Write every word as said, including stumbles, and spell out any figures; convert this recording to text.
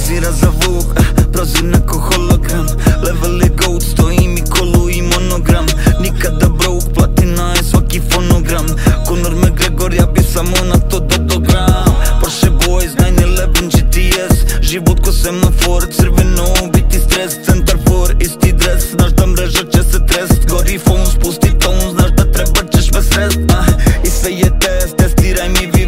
svira za vuk, prozir ko hologram. Level je goat, stoji mi kolu i monogram. Nikada broke, platina je svaki fonogram. Conor McGregor, ja bi samo na to dodogram. Porsche Boys, nine eleven G T S. Život ko semafor, crveno biti stres. Centar for, isti dres, znaš da mreža će se trest. Gori phone, spusti ton, znaš da treba ćeš me srest. uh, I sve je test, testiraj mi